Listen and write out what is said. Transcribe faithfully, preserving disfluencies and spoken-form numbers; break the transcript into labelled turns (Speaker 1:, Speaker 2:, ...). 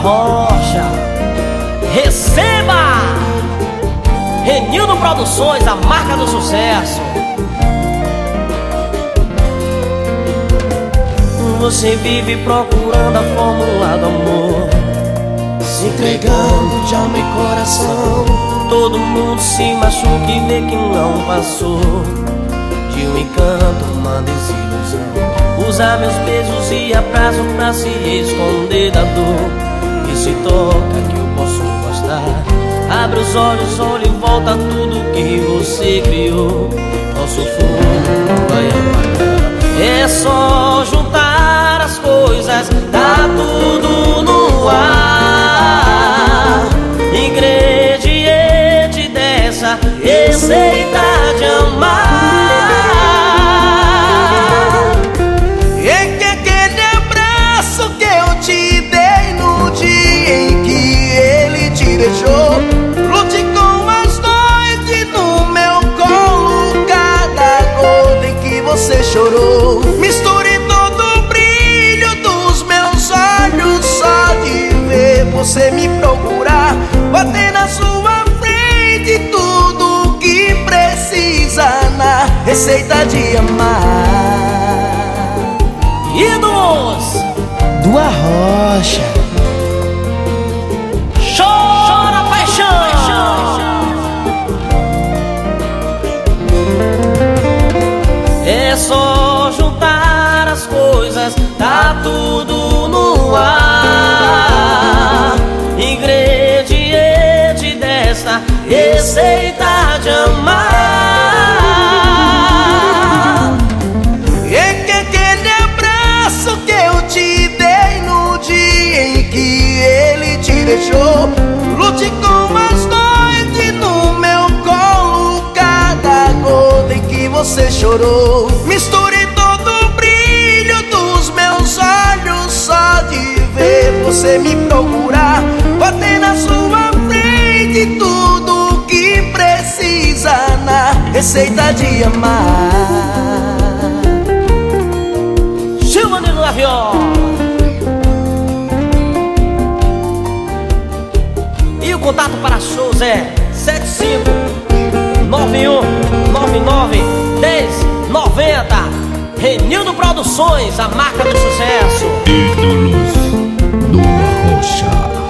Speaker 1: Rocha. Receba! Renildo Produções, a marca do sucesso. Você vive procurando a fórmula do amor,
Speaker 2: se entregando de alma e coração.
Speaker 1: Todo mundo se machuca e vê que não passou de um encanto, uma desilusão. Usar meus beijos e abraço pra se esconder da dor. E se toca que eu posso gostar. Abre os olhos, olha em volta tudo que você criou. Nosso fogo vai apagar. É só juntar as coisas, tá tudo no ar. Ingrediente dessa receita de amar.
Speaker 2: E que aquele abraço que eu te dei no dia em que ele te deixou, lute com as noites no meu colo, cada gota em que você chorou. Misture todo o brilho dos meus olhos, só de ver você me procurar. Bater na sua frente tudo que precisa na receita de amar.
Speaker 1: Ídolos
Speaker 2: do Arrocha.
Speaker 1: Chora paixão. É só juntar as coisas, tá tudo no ar. Ingrediente desta receita de amar.
Speaker 2: E que aquele abraço que eu te dei no dia em que ele te deixou, lute com as noites no meu colo, cada gota em que você chorou. Misture todo o brilho dos meus olhos, só de ver você me procurar. Bater na sua frente tudo que precisa na receita de amar.
Speaker 1: Silvanino da Viola. E o contato para shows é sete cinco nove um nove nove um zero nove zero. Renildo Produções, a marca do sucesso.
Speaker 3: Ídolos do Arrocha.